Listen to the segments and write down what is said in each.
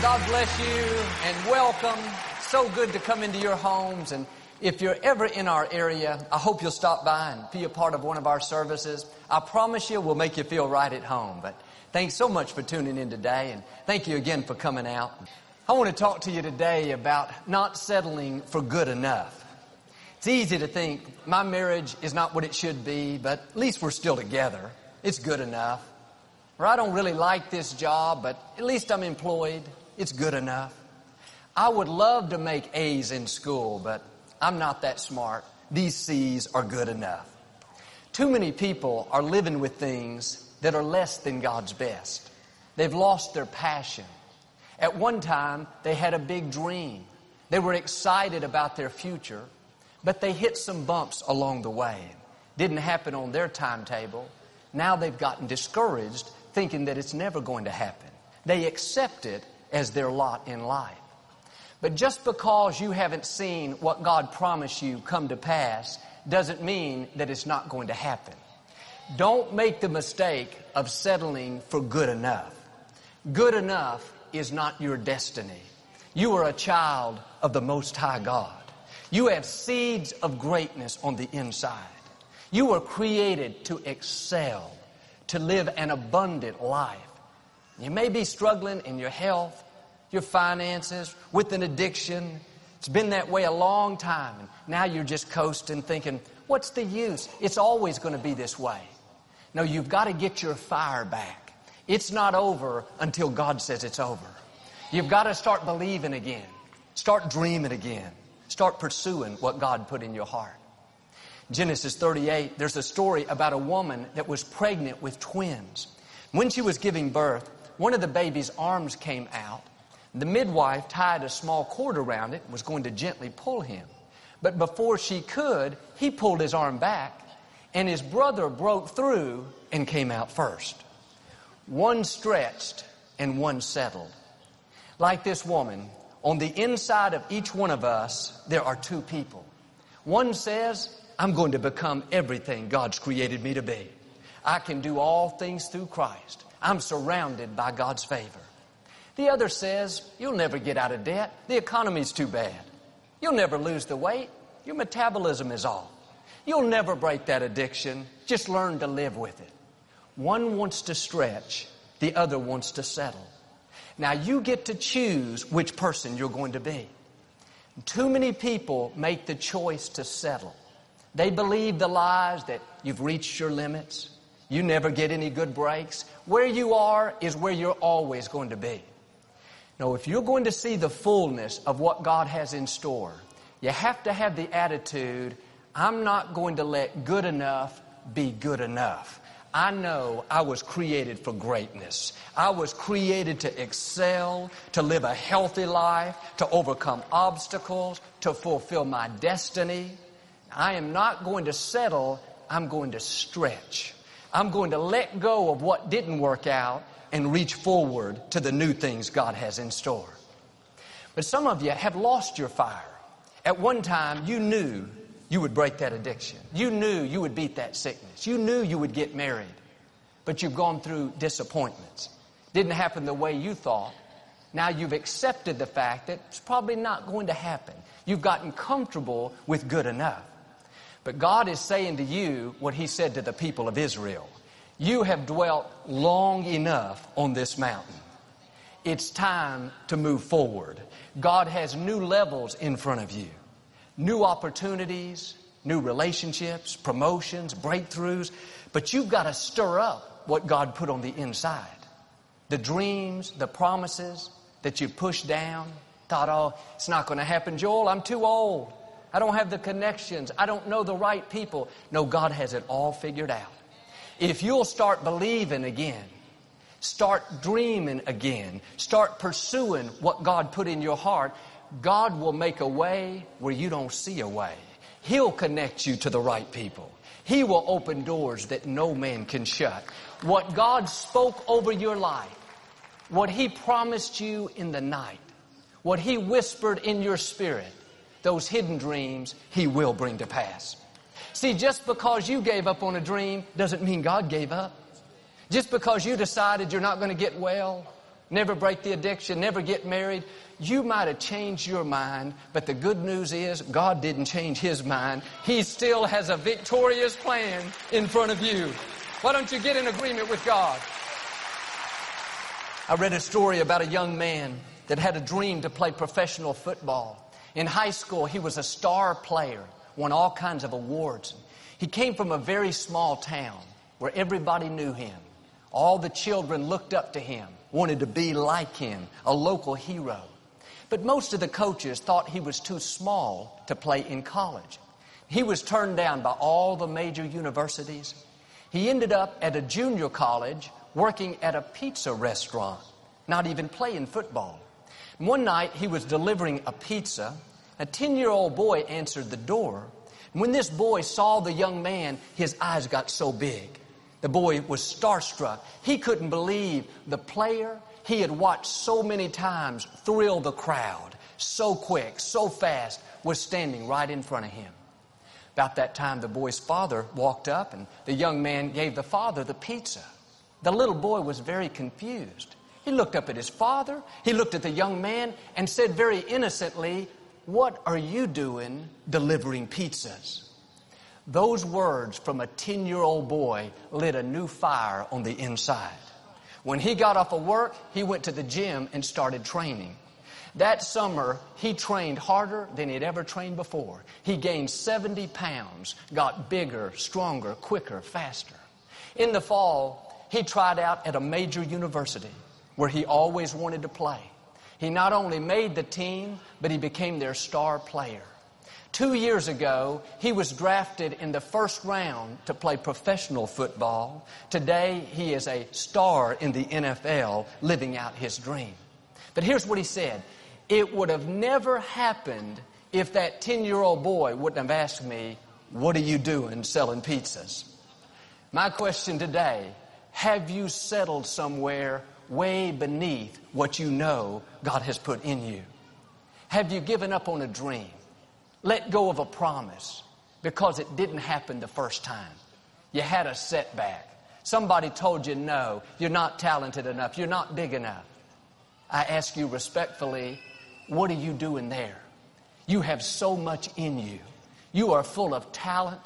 God bless you and welcome. So good to come into your homes. And if you're ever in our area, I hope you'll stop by and be a part of one of our services. I promise you we'll make you feel right at home. But thanks so much for tuning in today, and thank you again for coming out. I want to talk to you today about not settling for good enough. It's easy to think my marriage is not what it should be, but at least we're still together. It's good enough. Or I don't really like this job, but at least I'm employed. It's good enough. I would love to make A's in school, but I'm not that smart. These C's are good enough. Too many people are living with things that are less than God's best. They've lost their passion. At one time, they had a big dream. They were excited about their future, but they hit some bumps along the way. Didn't happen on their timetable. Now they've gotten discouraged, thinking that it's never going to happen. They accept it as their lot in life. But just because you haven't seen what God promised you come to pass doesn't mean that it's not going to happen. Don't make the mistake of settling for good enough. Good enough is not your destiny. You are a child of the Most High God. You have seeds of greatness on the inside. You were created to excel, to live an abundant life. You may be struggling in your health, your finances, with an addiction. It's been that way a long time, and now you're just coasting thinking, what's the use? It's always going to be this way. No, you've got to get your fire back. It's not over until God says it's over. You've got to start believing again. Start dreaming again. Start pursuing what God put in your heart. Genesis 38, there's a story about a woman that was pregnant with twins. When she was giving birth, one of the baby's arms came out. The midwife tied a small cord around it and was going to gently pull him. But before she could, he pulled his arm back, and his brother broke through and came out first. One stretched and one settled. Like this woman, on the inside of each one of us, there are two people. One says, I'm going to become everything God's created me to be. I can do all things through Christ. I'm surrounded by God's favor. The other says, you'll never get out of debt. The economy's too bad. You'll never lose the weight. Your metabolism is off. You'll never break that addiction. Just learn to live with it. One wants to stretch. The other wants to settle. Now you get to choose which person you're going to be. Too many people make the choice to settle. They believe the lies that you've reached your limits. You never get any good breaks. Where you are is where you're always going to be. No, if you're going to see the fullness of what God has in store, you have to have the attitude, I'm not going to let good enough be good enough. I know I was created for greatness. I was created to excel, to live a healthy life, to overcome obstacles, to fulfill my destiny. I am not going to settle. I'm going to stretch. I'm going to let go of what didn't work out and reach forward to the new things God has in store. But some of you have lost your fire. At one time, you knew you would break that addiction. You knew you would beat that sickness. You knew you would get married. But you've gone through disappointments. Didn't happen the way you thought. Now you've accepted the fact that it's probably not going to happen. You've gotten comfortable with good enough. But God is saying to you what He said to the people of Israel. You have dwelt long enough on this mountain. It's time to move forward. God has new levels in front of you. New opportunities, new relationships, promotions, breakthroughs. But you've got to stir up what God put on the inside. The dreams, the promises that you pushed down. Thought, oh, it's not going to happen, Joel. I'm too old. I don't have the connections. I don't know the right people. No, God has it all figured out. If you'll start believing again, start dreaming again, start pursuing what God put in your heart, God will make a way where you don't see a way. He'll connect you to the right people. He will open doors that no man can shut. What God spoke over your life, what He promised you in the night, what He whispered in your spirit, those hidden dreams He will bring to pass. See, just because you gave up on a dream doesn't mean God gave up. Just because you decided you're not going to get well, never break the addiction, never get married. You might have changed your mind, but the good news is God didn't change His mind. He still has a victorious plan in front of you. Why don't you get in agreement with God? I read a story about a young man that had a dream to play professional football. In high school, he was a star player, won all kinds of awards. He came from a very small town where everybody knew him. All the children looked up to him, wanted to be like him, a local hero. But most of the coaches thought he was too small to play in college. He was turned down by all the major universities. He ended up at a junior college working at a pizza restaurant, not even playing football. One night he was delivering a pizza. A 10-year-old boy answered the door. When this boy saw the young man, his eyes got so big. The boy was starstruck. He couldn't believe the player he had watched so many times thrill the crowd, so quick, so fast, was standing right in front of him. About that time, the boy's father walked up, and the young man gave the father the pizza. The little boy was very confused. He looked up at his father, he looked at the young man, and said very innocently, "What are you doing delivering pizzas?" Those words from a 10-year-old boy lit a new fire on the inside. When he got off of work, he went to the gym and started training. That summer, he trained harder than he'd ever trained before. He gained 70 pounds, got bigger, stronger, quicker, faster. In the fall, he tried out at a major university where he always wanted to play. He not only made the team, but he became their star player. 2 years ago, he was drafted in the first round to play professional football. Today, he is a star in the NFL, living out his dream. But here's what he said. It would have never happened if that 10-year-old boy wouldn't have asked me, "What are you doing selling pizzas?" My question today, have you settled somewhere way beneath what you know God has put in you? Have you given up on a dream? Let go of a promise because it didn't happen the first time. You had a setback. Somebody told you, no, you're not talented enough. You're not big enough. I ask you respectfully, what are you doing there? You have so much in you. You are full of talent,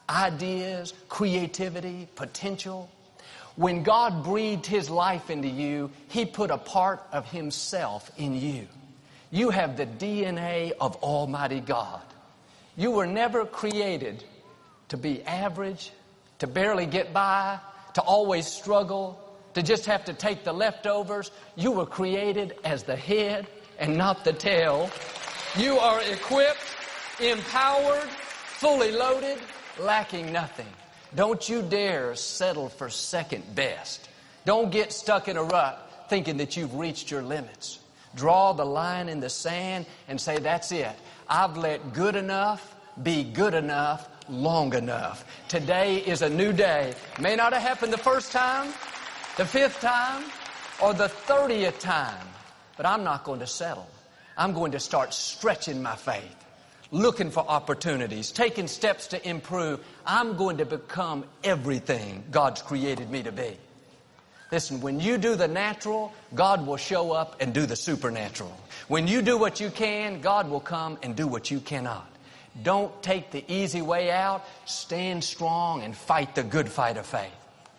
ideas, creativity, potential. When God breathed His life into you, He put a part of Himself in you. You have the DNA of Almighty God. You were never created to be average, to barely get by, to always struggle, to just have to take the leftovers. You were created as the head and not the tail. You are equipped, empowered, fully loaded, lacking nothing. Don't you dare settle for second best. Don't get stuck in a rut thinking that you've reached your limits. Draw the line in the sand and say, that's it. I've let good enough be good enough long enough. Today is a new day. May not have happened the first time, the 5th time, or the 30th time. But I'm not going to settle. I'm going to start stretching my faith, looking for opportunities, taking steps to improve. I'm going to become everything God's created me to be. Listen, when you do the natural, God will show up and do the supernatural. When you do what you can, God will come and do what you cannot. Don't take the easy way out. Stand strong and fight the good fight of faith.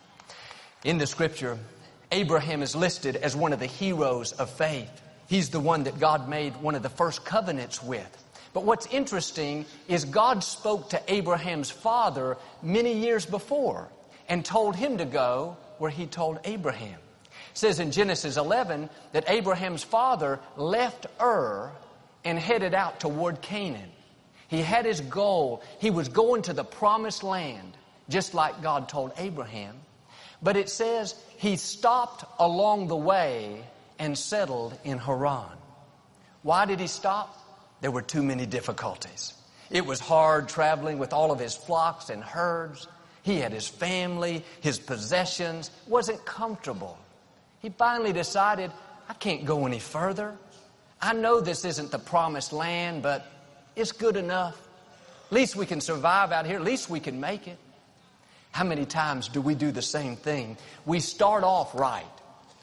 In the scripture, Abraham is listed as one of the heroes of faith. He's the one that God made one of the first covenants with. But what's interesting is God spoke to Abraham's father many years before and told him to go where He told Abraham. It says in Genesis 11 that Abraham's father left Ur and headed out toward Canaan. He had his goal. He was going to the promised land, just like God told Abraham. But it says he stopped along the way and settled in Haran. Why did he stop? There were too many difficulties. It was hard traveling with all of his flocks and herds. He had his family, his possessions. It wasn't comfortable. He finally decided, I can't go any further. I know this isn't the promised land, but it's good enough. At least we can survive out here. At least we can make it. How many times do we do the same thing? We start off right.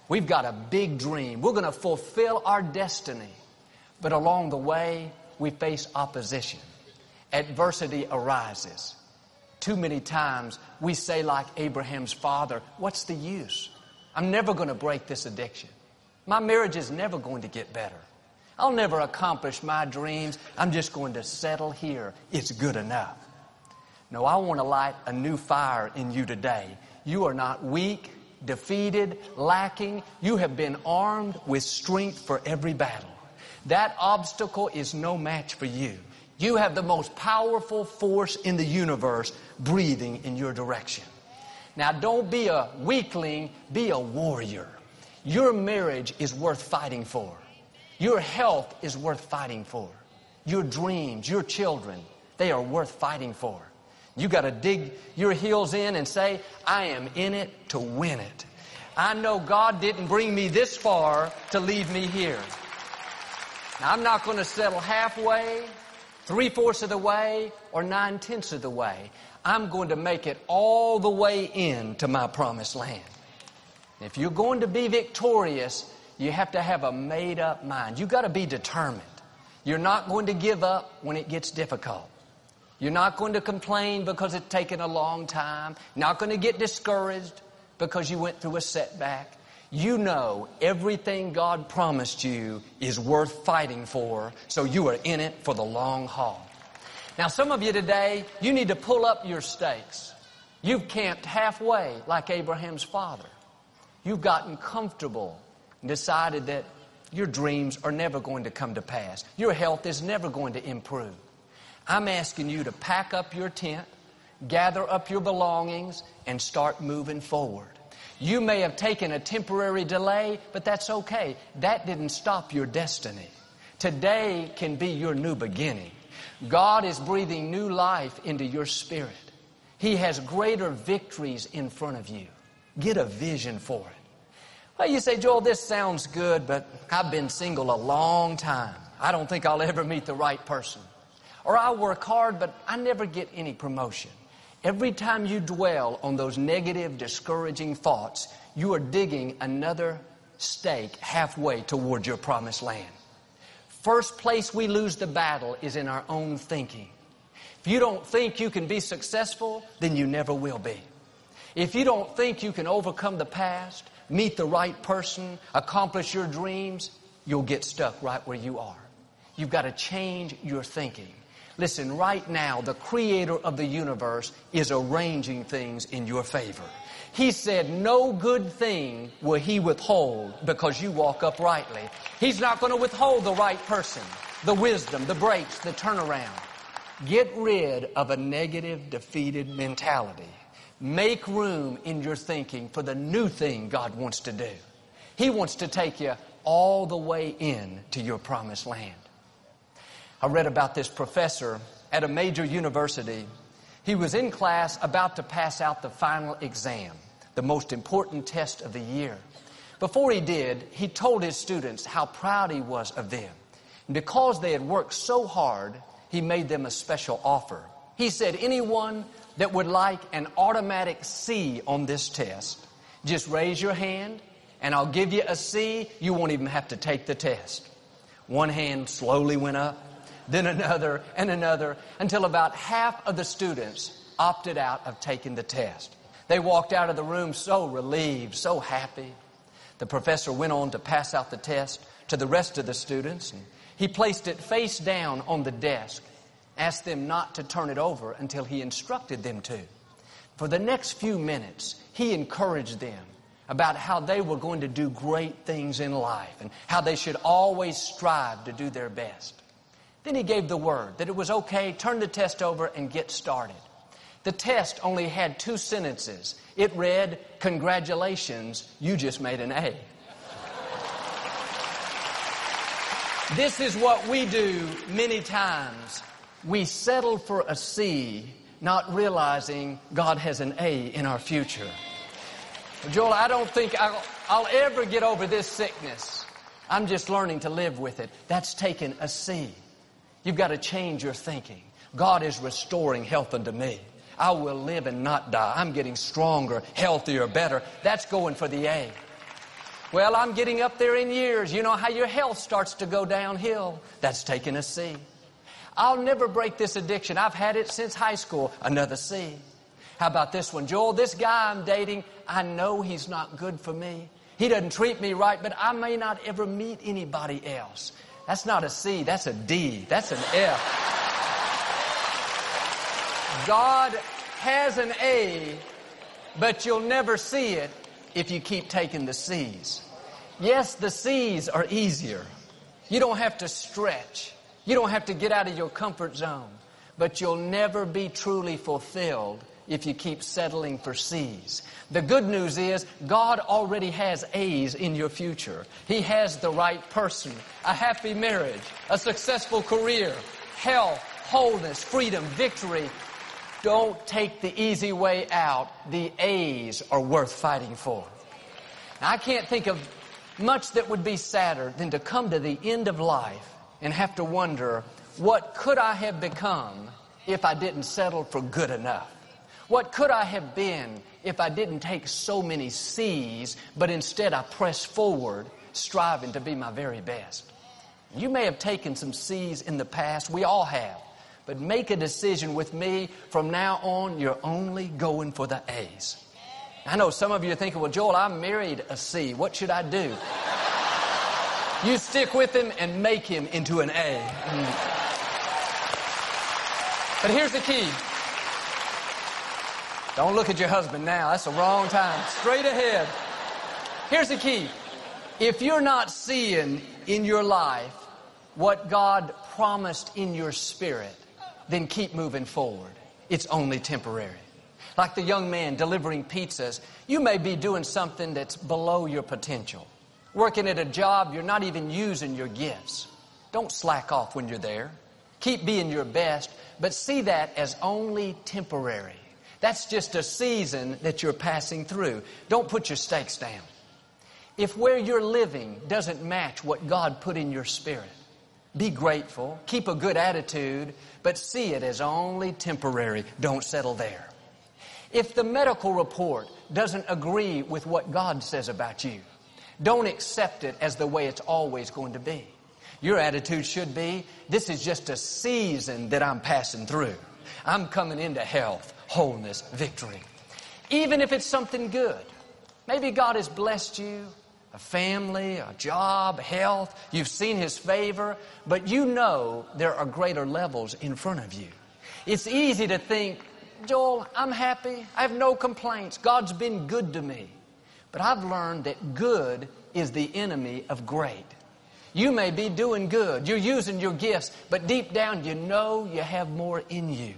We've got a big dream. We're going to fulfill our destiny. But along the way, we face opposition. Adversity arises. Too many times we say like Abraham's father, what's the use? I'm never going to break this addiction. My marriage is never going to get better. I'll never accomplish my dreams. I'm just going to settle here. It's good enough. No, I want to light a new fire in you today. You are not weak, defeated, lacking. You have been armed with strength for every battle. That obstacle is no match for you. You have the most powerful force in the universe breathing in your direction. Now, don't be a weakling, be a warrior. Your marriage is worth fighting for. Your health is worth fighting for. Your dreams, your children, they are worth fighting for. You got to dig your heels in and say, I am in it to win it. I know God didn't bring me this far to leave me here. Now, I'm not going to settle halfway, 3/4 of the way, or 9/10 of the way. I'm going to make it all the way into my promised land. If you're going to be victorious, you have to have a made-up mind. You've got to be determined. You're not going to give up when it gets difficult. You're not going to complain because it's taken a long time. Not going to get discouraged because you went through a setback. You know everything God promised you is worth fighting for, so you are in it for the long haul. Now, some of you today, you need to pull up your stakes. You've camped halfway like Abraham's father. You've gotten comfortable and decided that your dreams are never going to come to pass. Your health is never going to improve. I'm asking you to pack up your tent, gather up your belongings, and start moving forward. You may have taken a temporary delay, but that's okay. That didn't stop your destiny. Today can be your new beginning. God is breathing new life into your spirit. He has greater victories in front of you. Get a vision for it. Well, you say, Joel, this sounds good, but I've been single a long time. I don't think I'll ever meet the right person. Or I work hard, but I never get any promotion. Every time you dwell on those negative, discouraging thoughts, you are digging another stake halfway toward your promised land. First place we lose the battle is in our own thinking. If you don't think you can be successful, then you never will be. If you don't think you can overcome the past, meet the right person, accomplish your dreams, you'll get stuck right where you are. You've got to change your thinking. Listen, right now, the Creator of the universe is arranging things in your favor. He said, no good thing will He withhold because you walk uprightly. He's not going to withhold the right person, the wisdom, the breaks, the turnaround. Get rid of a negative, defeated mentality. Make room in your thinking for the new thing God wants to do. He wants to take you all the way in to your promised land. I read about this professor at a major university. He was in class about to pass out the final exam, the most important test of the year. Before he did, he told his students how proud he was of them. And because they had worked so hard, he made them a special offer. He said, anyone that would like an automatic C on this test, just raise your hand and I'll give you a C. You won't even have to take the test. One hand slowly went up, then another and another, until about half of the students opted out of taking the test. They walked out of the room so relieved, so happy. The professor went on to pass out the test to the rest of the students. And he placed it face down on the desk, asked them not to turn it over until he instructed them to. For the next few minutes, he encouraged them about how they were going to do great things in life and how they should always strive to do their best. Then he gave the word that it was okay, turn the test over and get started. The test only had 2 sentences. It read, congratulations, you just made an A. This is what we do many times. We settle for a C, not realizing God has an A in our future. Joel, I don't think I'll ever get over this sickness. I'm just learning to live with it. That's taken a C. You've got to change your thinking. God is restoring health unto me. I will live and not die. I'm getting stronger, healthier, better. That's going for the A. Well, I'm getting up there in years. You know how your health starts to go downhill. That's taking a C. I'll never break this addiction. I've had it since high school. Another C. How about this one? Joel, this guy I'm dating, I know he's not good for me. He doesn't treat me right, but I may not ever meet anybody else. That's not a C, that's a D, that's an F. God has an A, but you'll never see it if you keep taking the C's. Yes, the C's are easier. You don't have to stretch. You don't have to get out of your comfort zone. But you'll never be truly fulfilled if you keep settling for C's. The good news is God already has A's in your future. He has the right person, a happy marriage, a successful career, health, wholeness, freedom, victory. Don't take the easy way out. The A's are worth fighting for. Now, I can't think of much that would be sadder than to come to the end of life and have to wonder, what could I have become if I didn't settle for good enough? What could I have been if I didn't take so many C's, but instead I pressed forward, striving to be my very best? You may have taken some C's in the past. We all have. But make a decision with me. From now on, you're only going for the A's. I know some of you are thinking, well, Joel, I married a C. What should I do? You stick with him and make him into an A. But here's the key. Don't look at your husband now. That's the wrong time. Straight ahead. Here's the key. If you're not seeing in your life what God promised in your spirit, then keep moving forward. It's only temporary. Like the young man delivering pizzas, you may be doing something that's below your potential. Working at a job, you're not even using your gifts. Don't slack off when you're there. Keep being your best, but see that as only temporary. That's just a season that you're passing through. Don't put your stakes down. If where you're living doesn't match what God put in your spirit, be grateful, keep a good attitude, but see it as only temporary. Don't settle there. If the medical report doesn't agree with what God says about you, don't accept it as the way it's always going to be. Your attitude should be, this is just a season that I'm passing through. I'm coming into health, wholeness, victory. Even if it's something good. Maybe God has blessed you, a family, a job, health. You've seen His favor, but you know there are greater levels in front of you. It's easy to think, Joel, I'm happy. I have no complaints. God's been good to me. But I've learned that good is the enemy of great. You may be doing good. You're using your gifts, but deep down you know you have more in you.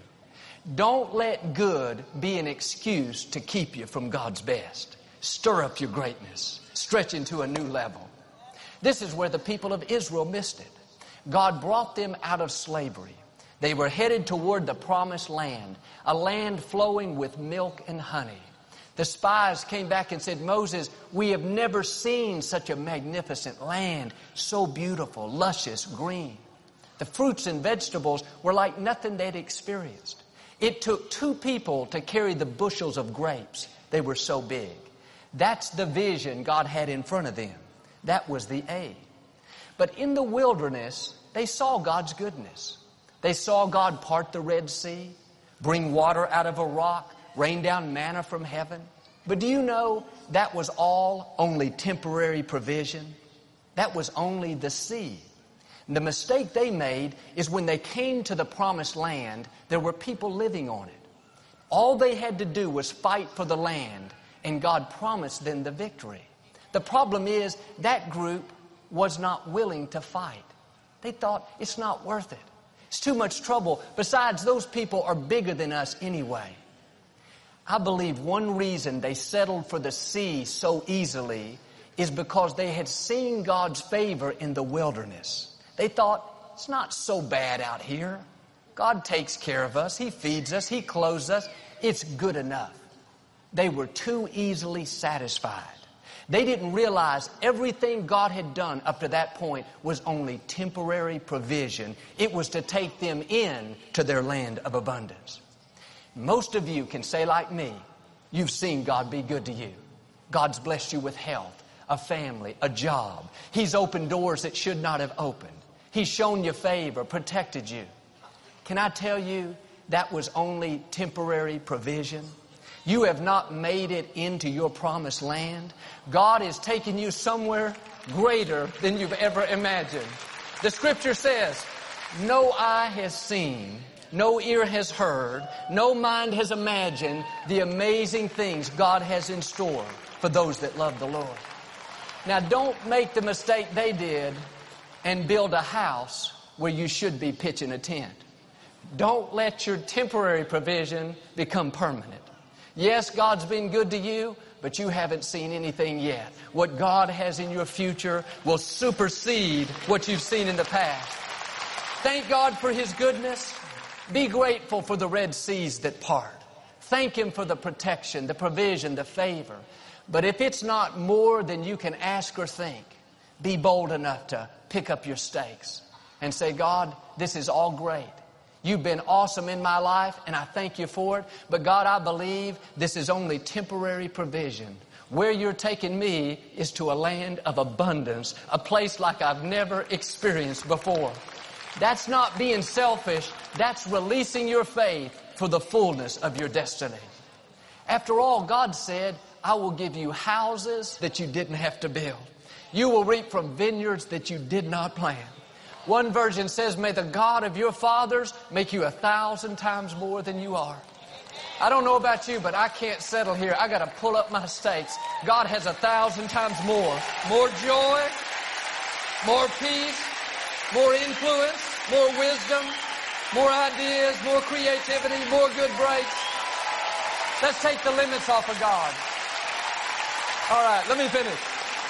Don't let good be an excuse to keep you from God's best. Stir up your greatness. Stretch into a new level. This is where the people of Israel missed it. God brought them out of slavery. They were headed toward the promised land, a land flowing with milk and honey. The spies came back and said, Moses, we have never seen such a magnificent land, so beautiful, luscious, green. The fruits and vegetables were like nothing they'd experienced. It took 2 people to carry the bushels of grapes. They were so big. That's the vision God had in front of them. That was the A. But in the wilderness, they saw God's goodness. They saw God part the Red Sea, bring water out of a rock, rain down manna from heaven. But do you know that was all only temporary provision? That was only the sea. And the mistake they made is when they came to the promised land, there were people living on it. All they had to do was fight for the land, and God promised them the victory. The problem is that group was not willing to fight. They thought, it's not worth it. It's too much trouble. Besides, those people are bigger than us anyway. I believe one reason they settled for the sea so easily is because they had seen God's favor in the wilderness. They thought, it's not so bad out here. God takes care of us. He feeds us. He clothes us. It's good enough. They were too easily satisfied. They didn't realize everything God had done up to that point was only temporary provision. It was to take them in to their land of abundance. Most of you can say like me, you've seen God be good to you. God's blessed you with health, a family, a job. He's opened doors that should not have opened. He's shown you favor, protected you. Can I tell you, that was only temporary provision? You have not made it into your promised land. God is taking you somewhere greater than you've ever imagined. The scripture says, no eye has seen, no ear has heard, no mind has imagined the amazing things God has in store for those that love the Lord. Now, don't make the mistake they did and build a house where you should be pitching a tent. Don't let your temporary provision become permanent. Yes, God's been good to you, but you haven't seen anything yet. What God has in your future will supersede what you've seen in the past. Thank God for His goodness. Be grateful for the Red Seas that part. Thank Him for the protection, the provision, the favor. But if it's not more than you can ask or think, be bold enough to pick up your stakes and say, God, this is all great. You've been awesome in my life, and I thank you for it. But God, I believe this is only temporary provision. Where you're taking me is to a land of abundance, a place like I've never experienced before. That's not being selfish. That's releasing your faith for the fullness of your destiny. After all, God said, I will give you houses that you didn't have to build. You will reap from vineyards that you did not plant. One version says, may the God of your fathers make you 1,000 times more than you are. I don't know about you, but I can't settle here. I got to pull up my stakes. God has 1,000 times more. More joy, more peace, more influence, more wisdom, more ideas, more creativity, more good breaks. Let's take the limits off of God. All right, let me finish.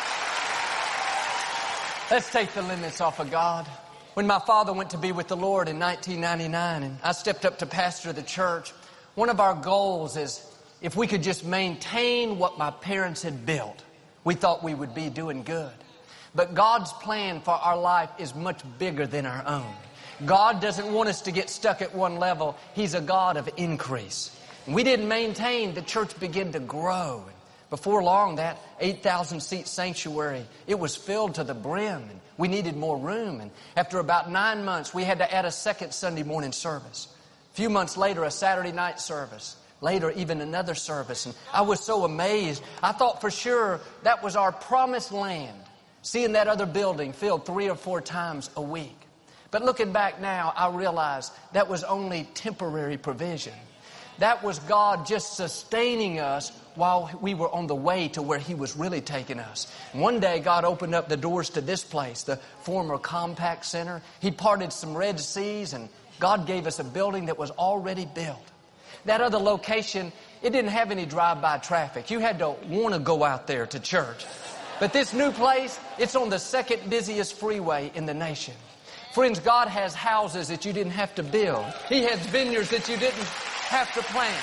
Let's take the limits off of God. When my father went to be with the Lord in 1999 and I stepped up to pastor the church, one of our goals is if we could just maintain what my parents had built, we thought we would be doing good. But God's plan for our life is much bigger than our own. God doesn't want us to get stuck at one level. He's a God of increase. And we didn't maintain, the church began to grow. Before long, that 8,000 seat sanctuary, it was filled to the brim, and we needed more room. And after about 9 months, we had to add a second Sunday morning service. A few months later, a Saturday night service. Later, even another service. And I was so amazed. I thought for sure that was our promised land, seeing that other building filled 3 or 4 times a week. But looking back now, I realize that was only temporary provision. That was God just sustaining us while we were on the way to where He was really taking us. One day, God opened up the doors to this place, the former Compaq Center. He parted some Red Seas, and God gave us a building that was already built. That other location, it didn't have any drive-by traffic. You had to want to go out there to church. But this new place, it's on the second busiest freeway in the nation. Friends, God has houses that you didn't have to build. He has vineyards that you didn't have to plant.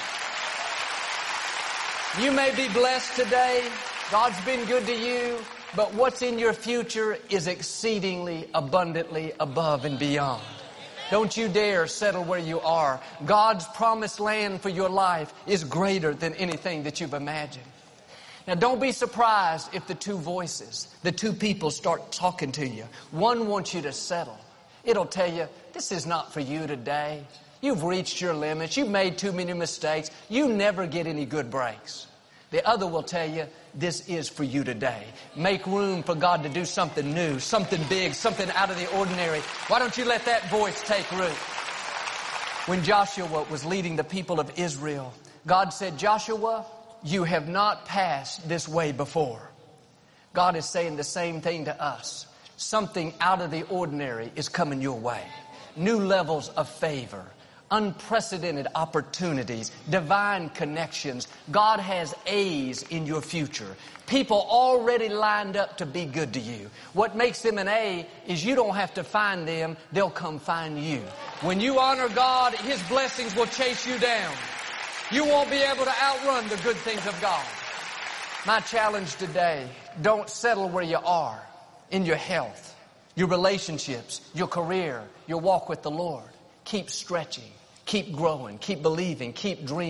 You may be blessed today. God's been good to you. But what's in your future is exceedingly abundantly above and beyond. Don't you dare settle where you are. God's promised land for your life is greater than anything that you've imagined. Now, don't be surprised if the two voices, the two people start talking to you. One wants you to settle. It'll tell you, this is not for you today. You've reached your limits. You've made too many mistakes. You never get any good breaks. The other will tell you, this is for you today. Make room for God to do something new, something big, something out of the ordinary. Why don't you let that voice take root? When Joshua was leading the people of Israel, God said, Joshua, you have not passed this way before. God is saying the same thing to us. Something out of the ordinary is coming your way. New levels of favor, unprecedented opportunities, divine connections. God has A's in your future. People already lined up to be good to you. What makes them an A is you don't have to find them. They'll come find you. When you honor God, His blessings will chase you down. You won't be able to outrun the good things of God. My challenge today, don't settle where you are in your health, your relationships, your career, your walk with the Lord. Keep stretching, keep growing, keep believing, keep dreaming.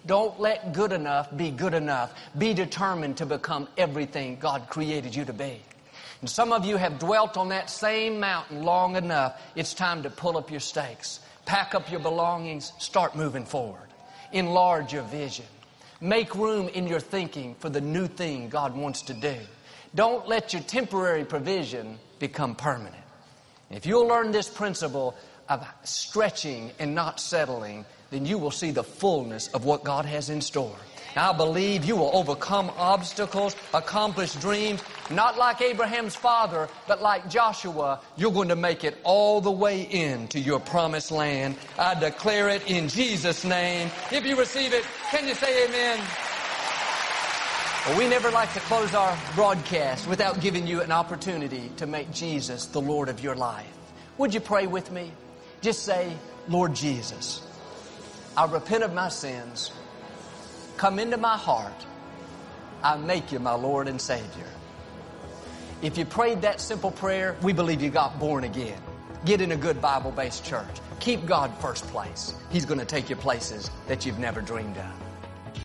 Don't let good enough be good enough. Be determined to become everything God created you to be. And some of you have dwelt on that same mountain long enough. It's time to pull up your stakes. Pack up your belongings. Start moving forward. Enlarge your vision. Make room in your thinking for the new thing God wants to do. Don't let your temporary provision become permanent. If you'll learn this principle of stretching and not settling, then you will see the fullness of what God has in store. I believe you will overcome obstacles, accomplish dreams, not like Abraham's father, but like Joshua. You're going to make it all the way into your promised land. I declare it in Jesus' name. If you receive it, can you say amen? Well, we never like to close our broadcast without giving you an opportunity to make Jesus the Lord of your life. Would you pray with me? Just say, Lord Jesus, I repent of my sins. Come into my heart. I make you my Lord and Savior. If you prayed that simple prayer, we believe you got born again. Get in a good Bible-based church. Keep God first place. He's going to take you places that you've never dreamed of.